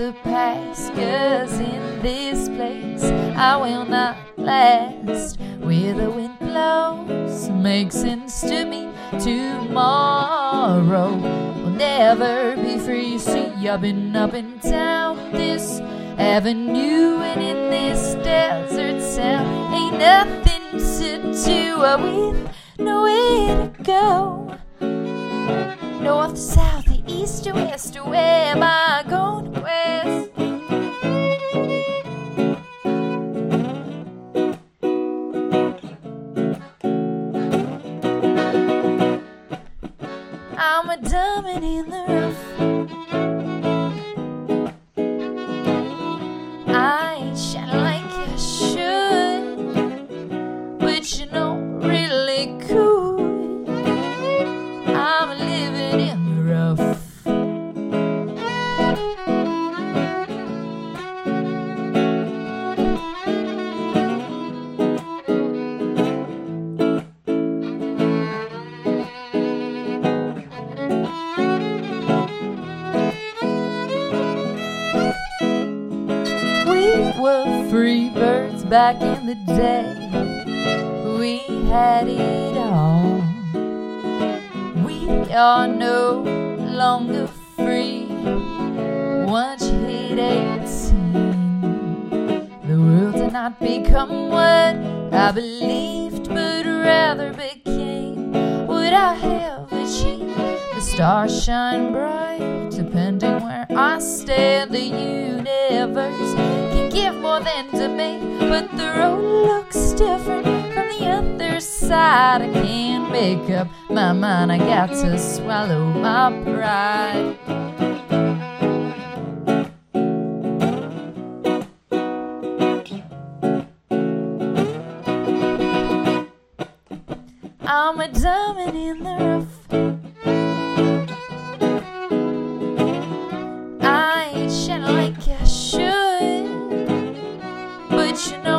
the past, 'cause in this place I will not last. Where the wind blows makes sense to me. Tomorrow will never be free. See, I've been up and down this avenue, and in this desert town ain't nothing to do with nowhere to go. North, south, east, or west, where am I going? West. I'm a diamond in the rough. I ain't shining like I should, but you know, really cool. I'm living in the rough. We were free birds back in the day. We had it all. We are no longer free once you hit 18. The world did not become what I believed, but rather became what I have achieved. The stars shine bright depending where I stand. The universe can give more than to me, but the road looks different from the other side. I can't make up my mind, I got to swallow my pride. I'm a diamond in the rough. I ain't shining like I should, but you know